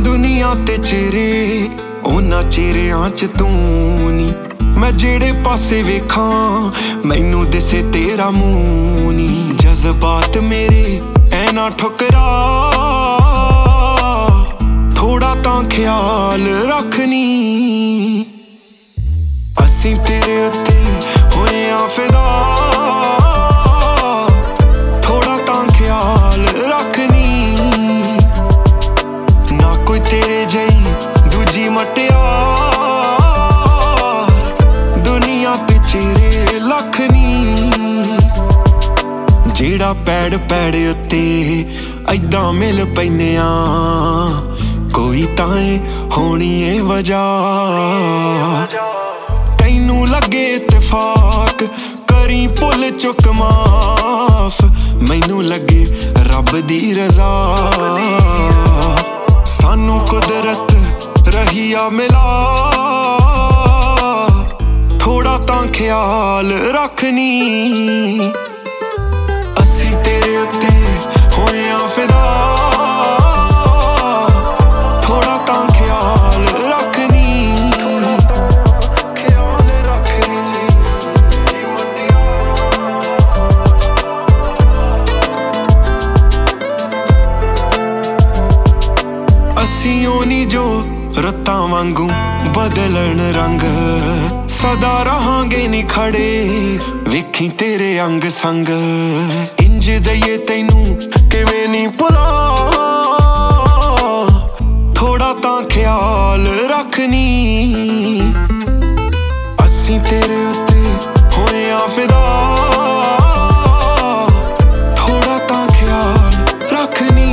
दुनिया ते चेहरे उन्हां चेहरियां च तू नी मैं जेड़े पासे वेखां मैनू दिसे तेरा मुंह नी जज्बात मेरे ऐना ठुकरा थोड़ा तां ख्याल रखनी असीं तेरे उत्ते होए आ फिदा थोड़ा तां ख्याल रखनी ना कोई तेरे जई दूजी मटिया दुनिया ते चेहरे लखनी जेड़ा पैड़ पैड़ उत्ते ऐदां मिल पैने कोई ताए होनी है वजह तैनू लगे इत्तेफाक करी भुल चुक माफ मैनू लगे रब दी रजा सानू कुदरत रहिया मिला थोड़ा तां ख्याल रखनी असी तेरे उत्ते होए आ फिदा थोड़ा तां ख्याल रखनी असी ओनी जो रत्तां वांगू बदलन रंग सदा रहांगे नी खड़े वेखी तेरे अंग संग इंज दईए तैनू किवें नी भुला थोड़ा तां ख्याल रखनी असी तेरे उत्ते होए आ फिदा थोड़ा तां ख्याल रखनी